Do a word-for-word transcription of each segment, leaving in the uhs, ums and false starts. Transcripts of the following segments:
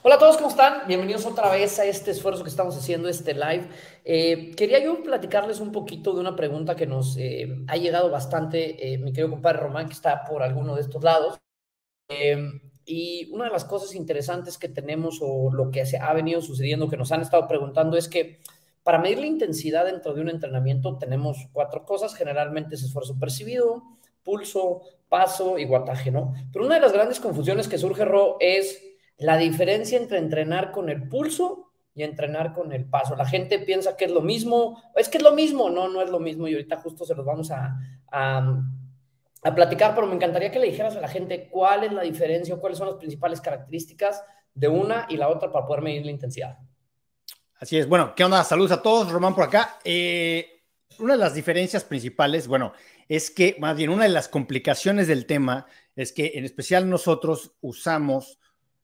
Hola a todos, ¿cómo están? Bienvenidos otra vez a este esfuerzo que estamos haciendo, este live. Eh, quería yo platicarles un poquito de una pregunta que nos eh, ha llegado bastante, eh, mi querido compadre Román, que está por alguno de estos lados. Eh, y una de las cosas interesantes que tenemos o lo que se ha venido sucediendo, que nos han estado preguntando, es que para medir la intensidad dentro de un entrenamiento tenemos cuatro cosas. Generalmente es esfuerzo percibido, pulso, paso y wattaje, ¿no? Pero una de las grandes confusiones que surge, Ro, es la diferencia entre entrenar con el pulso y entrenar con el paso. La gente piensa que es lo mismo, es que es lo mismo, no, no es lo mismo, y ahorita justo se los vamos a, a, a platicar, pero me encantaría que le dijeras a la gente cuál es la diferencia o cuáles son las principales características de una y la otra para poder medir la intensidad. Así es. Bueno, ¿qué onda? Saludos a todos. Román por acá. Eh, una de las diferencias principales, bueno, es que más bien una de las complicaciones del tema es que en especial nosotros usamos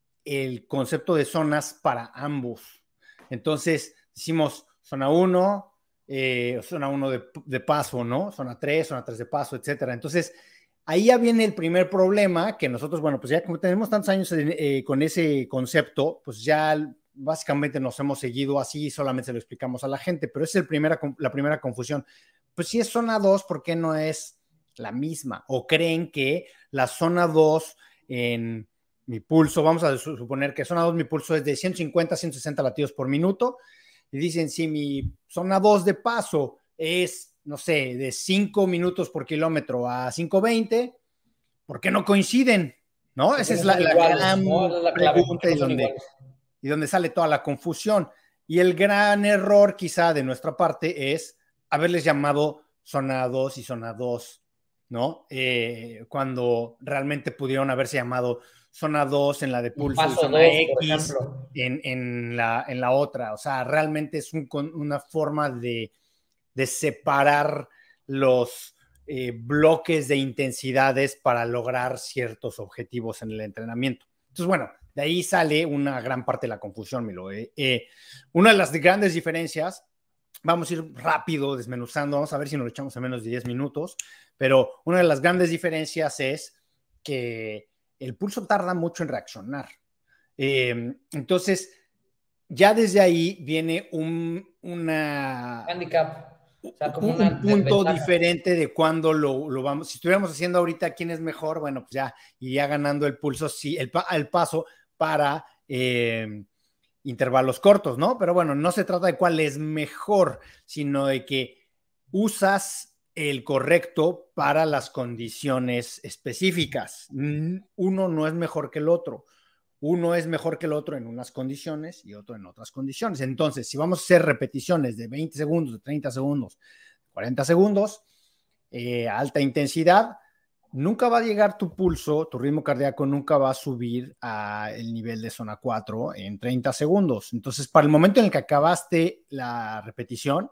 el concepto de zonas para ambos. Entonces, decimos zona uno, eh, zona uno de, de paso, ¿no? Zona tres, zona tres de paso, etcétera. Entonces, ahí ya viene el primer problema que nosotros, bueno, pues ya como tenemos tantos años eh, con ese concepto, pues ya básicamente nos hemos seguido así, solamente se lo explicamos a la gente, pero esa es el primera, la primera confusión. Pues si es zona dos, ¿por qué no es la misma? ¿O creen que la zona dos en mi pulso, vamos a suponer que zona dos, mi pulso es de ciento cincuenta a ciento sesenta latidos por minuto, y dicen si mi zona dos de paso es, no sé, de cinco minutos por kilómetro a cinco veinte, ¿por qué no coinciden? ¿No? Esa es la, la gran ¿no? Es la clave, pregunta no y son donde, iguales. y donde sale toda la confusión. Y el gran error quizá de nuestra parte es haberles llamado zona dos y zona dos, ¿no? Eh, cuando realmente pudieron haberse llamado zona dos en la de pulso y, Paso zona dos, por X ejemplo. en, en, la, en la otra. O sea, realmente es un, una forma de, de separar los eh, bloques de intensidades para lograr ciertos objetivos en el entrenamiento. Entonces, bueno, de ahí sale una gran parte de la confusión, Milo. Eh, eh, una de las grandes diferencias, vamos a ir rápido desmenuzando, vamos a ver si nos lo echamos en menos de diez minutos, pero una de las grandes diferencias es que el pulso tarda mucho en reaccionar. Eh, entonces, ya desde ahí viene un, una... Handicap. O sea, como Un, una un punto desventaja. diferente de cuando lo, lo, vamos, si estuviéramos haciendo ahorita quién es mejor, bueno, pues ya iría ganando el pulso, sí, el, el paso para eh, intervalos cortos, ¿no? Pero bueno, no se trata de cuál es mejor, sino de que usas el correcto para las condiciones específicas. Uno no es mejor que el otro. Uno es mejor que el otro en unas condiciones y otro en otras condiciones. Entonces, si vamos a hacer repeticiones de veinte segundos, de treinta segundos, cuarenta segundos, eh, alta intensidad, nunca va a llegar tu pulso, tu ritmo cardíaco nunca va a subir al nivel de zona cuatro en treinta segundos. Entonces, para el momento en el que acabaste la repetición,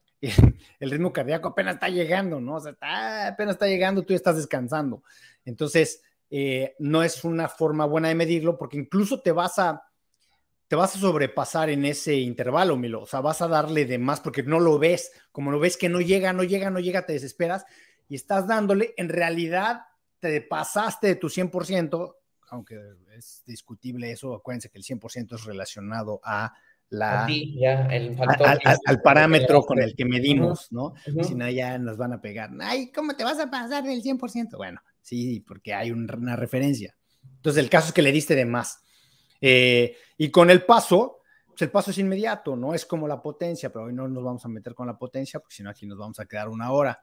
el ritmo cardíaco apenas está llegando, ¿no? O sea, está, apenas está llegando, tú ya estás descansando. Entonces, eh, no es una forma buena de medirlo porque incluso te vas a te vas a sobrepasar en ese intervalo, Milo. O sea, vas a darle de más porque no lo ves. Como lo ves que no llega, no llega, no llega, te desesperas y estás dándole. En realidad, te pasaste de tu cien por ciento, aunque es discutible eso. Acuérdense que el cien por ciento es relacionado a la... A ti, ya, el factor. Al, al, al parámetro con el que medimos, uh-huh. ¿no? Uh-huh. Si no, ya nos van a pegar. Ay, ¿cómo te vas a pasar del cien por ciento? Bueno, sí, porque hay un, una referencia. Entonces, el caso es que le diste de más. Eh, y con el paso, pues el paso es inmediato, no es como la potencia, pero hoy no nos vamos a meter con la potencia, porque si no aquí nos vamos a quedar una hora.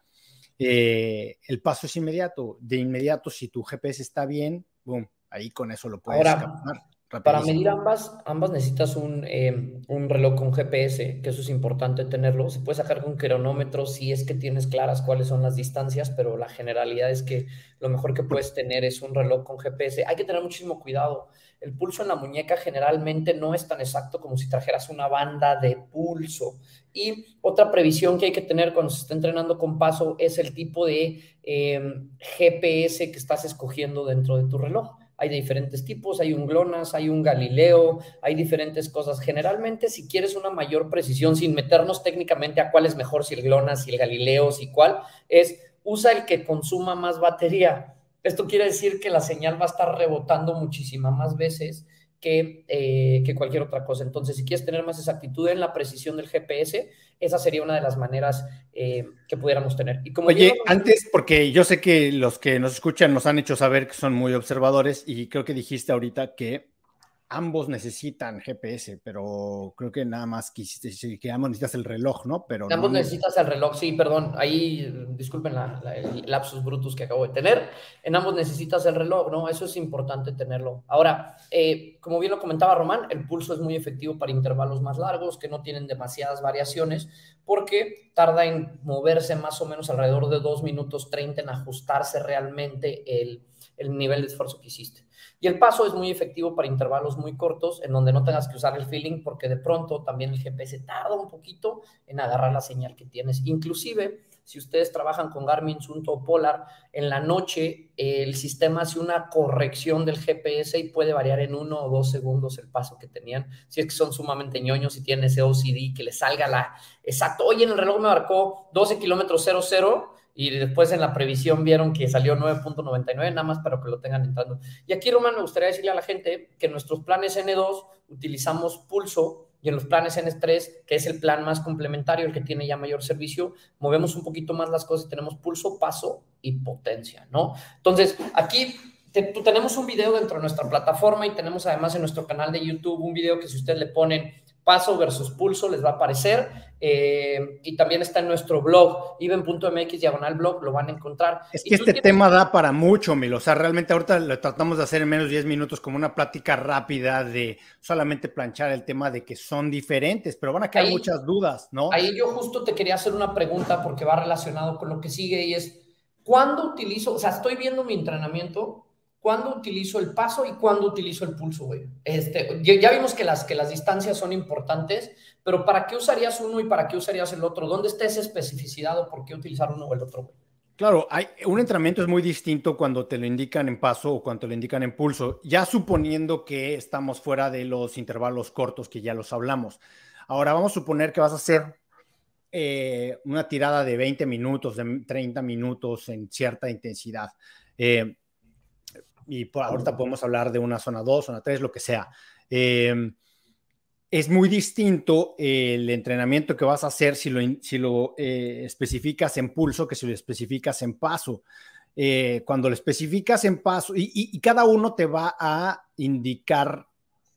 Eh, el paso es inmediato, de inmediato si tu G P S está bien, boom, ahí con eso lo puedes Ahora, captar. para medir ambas, ambas necesitas un, eh, un reloj con G P S, que eso es importante tenerlo. Se puede sacar con cronómetro si es que tienes claras cuáles son las distancias, pero la generalidad es que lo mejor que puedes tener es un reloj con G P S. Hay que tener muchísimo cuidado. El pulso en la muñeca generalmente no es tan exacto como si trajeras una banda de pulso. Y otra previsión que hay que tener cuando se está entrenando con paso es el tipo de eh, G P S que estás escogiendo dentro de tu reloj. Hay de diferentes tipos, hay un GLONASS, hay un Galileo, hay diferentes cosas. Generalmente, si quieres una mayor precisión, sin meternos técnicamente a cuál es mejor, si el GLONASS, si el Galileo, si cuál, es usa el que consuma más batería. Esto quiere decir que la señal va a estar rebotando muchísimas más veces que, eh, que cualquier otra cosa. Entonces, si quieres tener más exactitud en la precisión del G P S, esa sería una de las maneras eh, que pudiéramos tener. Y como Oye, bien, antes, porque yo sé que los que nos escuchan nos han hecho saber que son muy observadores y creo que dijiste ahorita que ambos necesitan G P S, pero creo que nada más quisiste decir que ambos necesitas el reloj, ¿no? Pero ambos no. necesitas el reloj, sí, perdón, ahí disculpen la, la, el lapsus brutus que acabo de tener, en ambos necesitas el reloj, ¿no? Eso es importante tenerlo. Ahora, eh, como bien lo comentaba Román, el pulso es muy efectivo para intervalos más largos, que no tienen demasiadas variaciones, porque tarda en moverse más o menos alrededor de dos minutos treinta en ajustarse realmente el, el nivel de esfuerzo que hiciste. Y el paso es muy efectivo para intervalos muy cortos, en donde no tengas que usar el feeling, porque de pronto también el G P S tarda un poquito en agarrar la señal que tienes. Inclusive, si ustedes trabajan con Garmin, Suunto o Polar, en la noche eh, el sistema hace una corrección del G P S y puede variar en uno o dos segundos el paso que tenían. Si es que son sumamente ñoños y tienen ese O C D, que les salga la... Exacto, oye, en el reloj me marcó doce kilómetros cero cero y después en la previsión vieron que salió nueve punto noventa y nueve, nada más para que lo tengan entrando. Y aquí, Román, me gustaría decirle a la gente que en nuestros planes N dos utilizamos pulso, y en los planes N tres, que es el plan más complementario, el que tiene ya mayor servicio, movemos un poquito más las cosas y tenemos pulso, paso y potencia, ¿no? Entonces, aquí te, tenemos un video dentro de nuestra plataforma y tenemos además en nuestro canal de YouTube un video que si ustedes le ponen paso versus pulso les va a aparecer, eh, y también está en nuestro blog, iben punto m x diagonal blog, lo van a encontrar. Es que y este tienes... tema da para mucho, Milo. O sea, realmente ahorita lo tratamos de hacer en menos de diez minutos como una plática rápida de solamente planchar el tema de que son diferentes, pero van a quedar ahí, muchas dudas, ¿no? Ahí yo justo te quería hacer una pregunta porque va relacionado con lo que sigue y es, ¿cuándo utilizo, o sea, estoy viendo mi entrenamiento, ¿cuándo utilizo el paso y cuándo utilizo el pulso, güey? Este, ya vimos que las, que las distancias son importantes, pero ¿para qué usarías uno y para qué usarías el otro? ¿Dónde está esa especificidad o por qué utilizar uno o el otro, güey? Claro, hay, un entrenamiento es muy distinto cuando te lo indican en paso o cuando te lo indican en pulso, ya suponiendo que estamos fuera de los intervalos cortos que ya los hablamos. Ahora vamos a suponer que vas a hacer eh, una tirada de veinte minutos, de treinta minutos en cierta intensidad. Eh, y por ahorita podemos hablar de una zona dos, zona tres, lo que sea. Eh, es muy distinto el entrenamiento que vas a hacer si lo, si lo eh, especificas en pulso que si lo especificas en paso. Eh, cuando lo especificas en paso, y, y, y cada uno te va a indicar,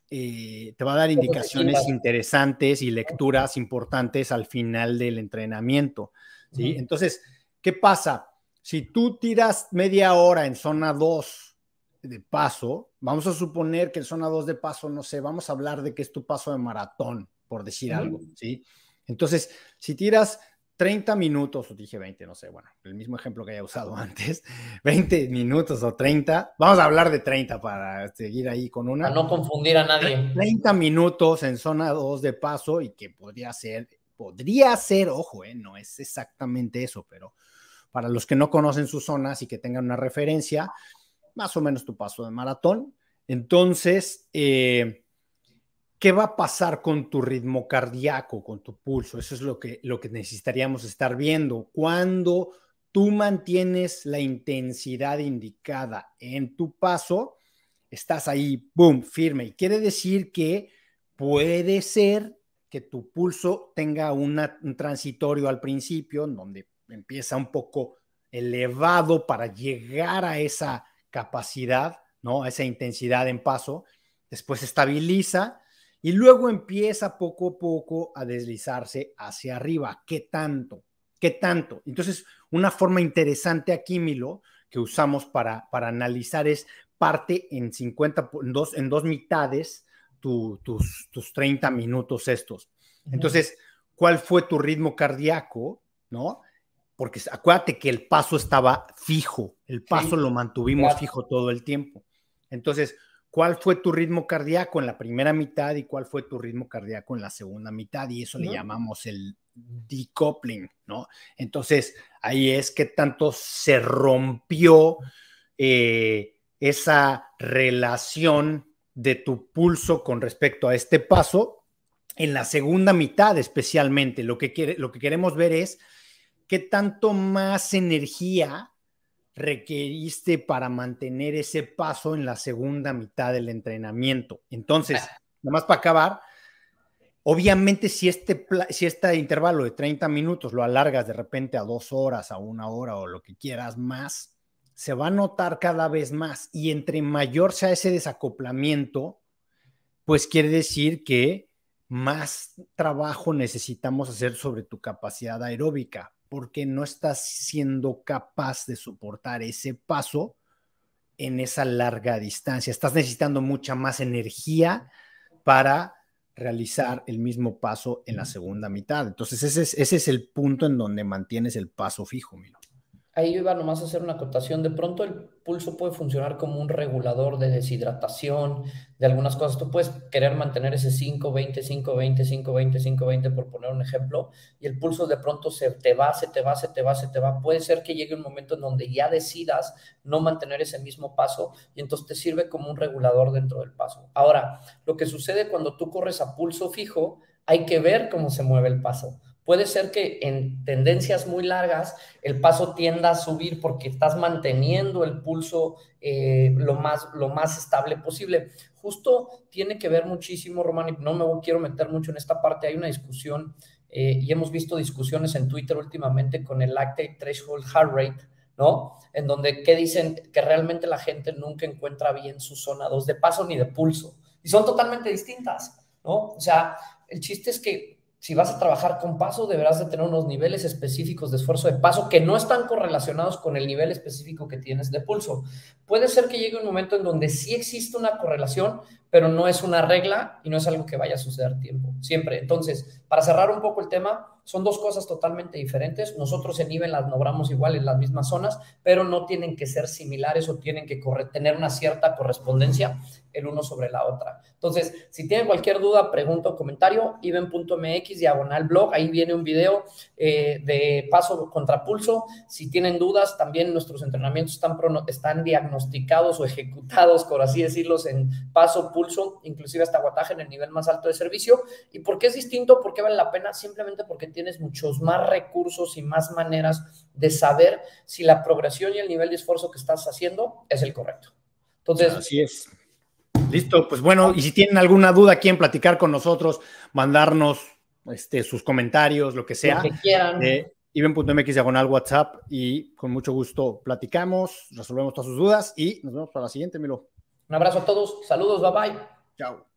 eh, te va a dar indicaciones interesantes y lecturas importantes al final del entrenamiento, ¿sí? Uh-huh. Entonces, ¿qué pasa? Si tú tiras media hora en zona dos de paso, vamos a suponer que en zona dos de paso, no sé, vamos a hablar de que es tu paso de maratón, por decir uh-huh. algo, ¿sí? Entonces, si tiras treinta minutos, o dije veinte, no sé, bueno, el mismo ejemplo que haya usado antes, veinte minutos o treinta, vamos a hablar de treinta para seguir ahí con una. Para no confundir a nadie. treinta minutos en zona dos de paso y que podría ser, podría ser, ojo, eh, no es exactamente eso, pero para los que no conocen sus zonas y que tengan una referencia, más o menos tu paso de maratón. Entonces, eh, ¿qué va a pasar con tu ritmo cardíaco, con tu pulso? Eso es lo que, lo que necesitaríamos estar viendo. Cuando tú mantienes la intensidad indicada en tu paso, estás ahí, boom, firme. Y quiere decir que puede ser que tu pulso tenga una, un transitorio al principio, en donde empieza un poco elevado para llegar a esa capacidad, ¿no? A esa intensidad en paso, después se estabiliza y luego empieza poco a poco a deslizarse hacia arriba. ¿Qué tanto? ¿Qué tanto? Entonces, una forma interesante aquí, Milo, que usamos para, para analizar es parte en cincuenta, en dos, en dos mitades tu, tus, tus treinta minutos estos. Entonces, ¿cuál fue tu ritmo cardíaco? ¿No? Porque acuérdate que el paso estaba fijo, el paso sí, lo mantuvimos claro. fijo todo el tiempo. Entonces, ¿cuál fue tu ritmo cardíaco en la primera mitad y cuál fue tu ritmo cardíaco en la segunda mitad? Y eso ¿no? le llamamos el decoupling, ¿no? Entonces, ahí es que tanto se rompió eh, esa relación de tu pulso con respecto a este paso en la segunda mitad especialmente. Lo que, quiere, lo que queremos ver es qué tanto más energía requeriste para mantener ese paso en la segunda mitad del entrenamiento. Entonces, nada más para acabar, obviamente si este, si este intervalo de treinta minutos lo alargas de repente a dos horas, a una hora o lo que quieras más, se va a notar cada vez más, y entre mayor sea ese desacoplamiento, pues quiere decir que más trabajo necesitamos hacer sobre tu capacidad aeróbica, porque no estás siendo capaz de soportar ese paso en esa larga distancia. Estás necesitando mucha más energía para realizar el mismo paso en la segunda mitad. Entonces ese es, ese es el punto en donde mantienes el paso fijo, Milo. Ahí yo iba nomás a hacer una acotación. De pronto el pulso puede funcionar como un regulador de deshidratación, de algunas cosas. Tú puedes querer mantener ese cinco veinte, cinco veinte, cinco veinte, cinco veinte, por poner un ejemplo, y el pulso de pronto se te va, se te va, se te va, se te va. Puede ser que llegue un momento en donde ya decidas no mantener ese mismo paso, y entonces te sirve como un regulador dentro del paso. Ahora, lo que sucede cuando tú corres a pulso fijo, hay que ver cómo se mueve el paso. Puede ser que en tendencias muy largas el paso tienda a subir porque estás manteniendo el pulso eh, lo, más, lo más estable posible. Justo tiene que ver muchísimo, Román, y no me quiero meter mucho en esta parte. Hay una discusión eh, y hemos visto discusiones en Twitter últimamente con el Lactate Threshold Heart Rate, ¿no? En donde que dicen que realmente la gente nunca encuentra bien su zona dos de paso ni de pulso. Y son totalmente distintas, ¿no? O sea, el chiste es que si vas a trabajar con paso, deberás de tener unos niveles específicos de esfuerzo de paso que no están correlacionados con el nivel específico que tienes de pulso. Puede ser que llegue un momento en donde sí existe una correlación, pero no es una regla y no es algo que vaya a suceder tiempo, siempre. Entonces, para cerrar un poco el tema, son dos cosas totalmente diferentes. Nosotros en I B E las nombramos igual en las mismas zonas, pero no tienen que ser similares o tienen que tener una cierta correspondencia el uno sobre la otra. Entonces, si tienen cualquier duda, pregunta o comentario, iben punto m x diagonal blog, ahí viene un video eh, de paso contra pulso. Si tienen dudas, también nuestros entrenamientos están, están diagnosticados o ejecutados, por así decirlo, en paso, pulso, inclusive hasta wattaje en el nivel más alto de servicio. ¿Y por qué es distinto? ¿Por qué vale la pena? Simplemente porque tienes muchos más recursos y más maneras de saber si la progresión y el nivel de esfuerzo que estás haciendo es el correcto. Entonces, así es. Listo, pues bueno, y si tienen alguna duda, quieren platicar con nosotros, mandarnos este, sus comentarios, lo que sea, lo que quieran. Eh, iben punto m x diagonal WhatsApp, y con mucho gusto platicamos, resolvemos todas sus dudas y nos vemos para la siguiente, Milo. Un abrazo a todos, saludos, bye bye. Chao.